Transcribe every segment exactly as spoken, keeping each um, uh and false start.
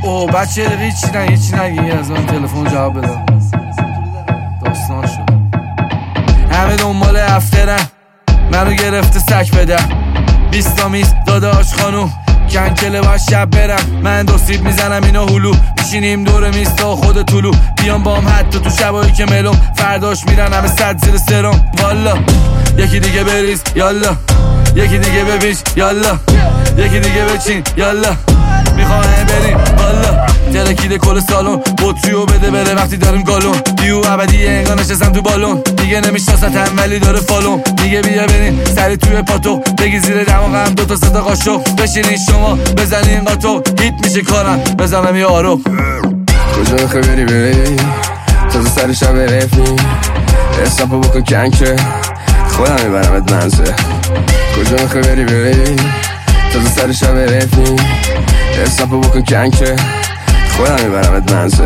اوه بچه هیچی نه هیچی نگی از من تلفن جواب بدم داستان شد همه دنبال افترن منو گرفته سک بدم بیستامیز داداش خانوم کنکله باید شب برم من دو سیب میزنم اینا هلو میشینیم دور میز تا خود طولو بیان بام حتی تو شبایی که ملوم فرداش میرن همه صد زیر سرم والا یکی دیگه بریز یالا یکی دیگه بپیش یالا یکی دیگه بچین یالا میخواهم بریم والا ترکیده کل سالون بطریو بده بره وقتی داریم گالون دیو ابدیه انگار نشستم تو بالون دیگه نمیشناستم ولی داره فالون میگه بیا بریم سری توی پاتو بگی زیر دماغم دوتا ستا قاشق بشینین شما بزنین قاطو هیت میشه کارم بزنم یه آرو کجا میخوای بری بری تازه سر شب رفی حسابو بکن کنکه خودم میبرمت منزه کجا میخوای بری بری تازه سر شب رفی حسابو بکن کنکه خودم میبرمت منزه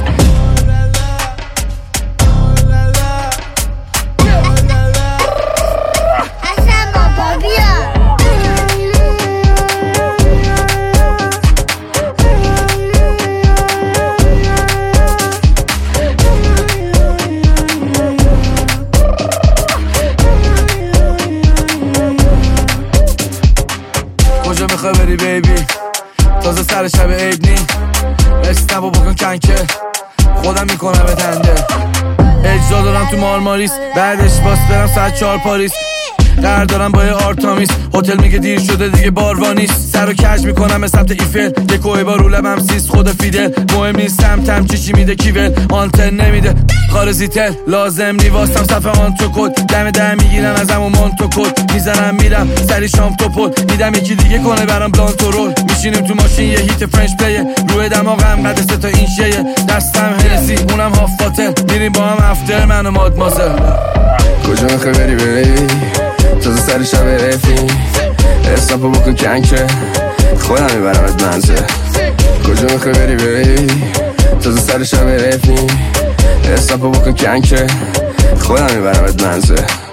کجا میخوای بری بیبی تازه سر شب عید نی اسنپو بکن کنکه خودم میکنم به دنده اجزا دارم تو مارماریس بعدش باس برم ساعت چهار پاریس قرار دارم با یه آرتامیس هتل میگه دیر شده دیگه باروانیست سر و کج میکنم به سمت ایفل یه کوه با رولم سیست خود فیدل مهم نیست سمتم چی چی میده کیول آنتن نمیده خارزیتل لازم نیواستم صفحه آنتو کد دم دم میگیرم ازم و مانتو کد میزنم میرم سری شام تو پل میدم یکی دیگه کنه برام بلانتو رول میشینیم تو ماشین یه هیت فرنچ پلیه روی دماغم قد سه تا این شیه دستم هنسی اونم هاف فاتل میریم با هم افتر من و مادمازل کجا میخوای بری بری تازه سر شب رفی حسابو بکن کنکه خودم میبرمت منزه کجا میخوای بری بری تازه سر شب رفی حسابو بکن کنکه خودم میبرمت منزه